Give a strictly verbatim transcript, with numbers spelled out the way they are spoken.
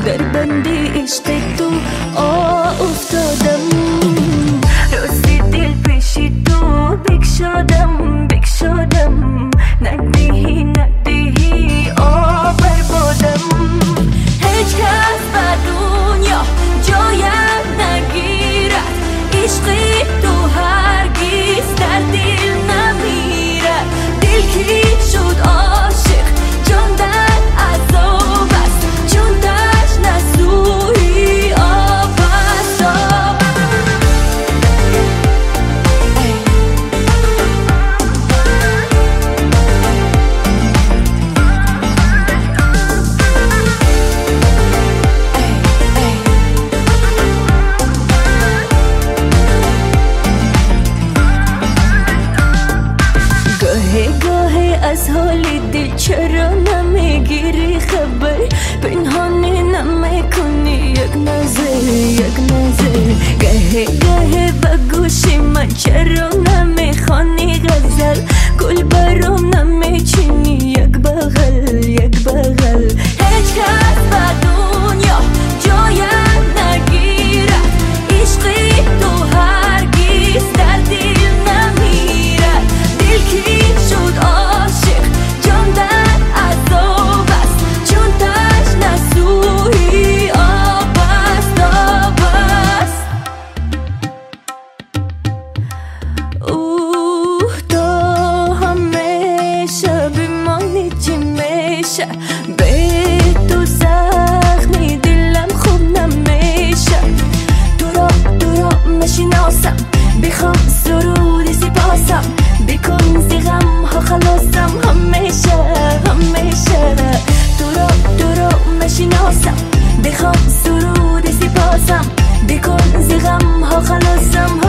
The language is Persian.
در بند عشق تو آه افتادم. راستی دل پیشی تو بکشادم بکشادم، ندهی ندهی آه بربادم. هیچ کس به دنیا جایم نگیرد، عشقی تو هرگز در دل نمیرد. دل کی شد عاشق جان در عذاب است، چون تشنه سوی آب است. گاهی گاهی از حال دل چرا نمیگیری خبر، پنهانی نمیکنی یک نظر یک نظر. گاهی گاهی به گوشی من چرا نمیخوانی غزل، گل برام نمیچینی یک بغل یک بغل. هیچ کس به دنیا جایم نگیرد، عشقی تو هرگز در دل نمیرد. دل کی شد عاشق جان در عذاب است، چون تشنه سوی آب است آب است. اوه تا همیشه بمانی چی میشه، به تو زخمی دلم خوب نمیشه. تو را تو را میشناسم، بخوام سرود سپاسم، بکن زی غم ها خلاصم همیشه همیشه. تو را تو را میشناسم، بخوام سرود سپاسم، بکن زی غم ها خلاصم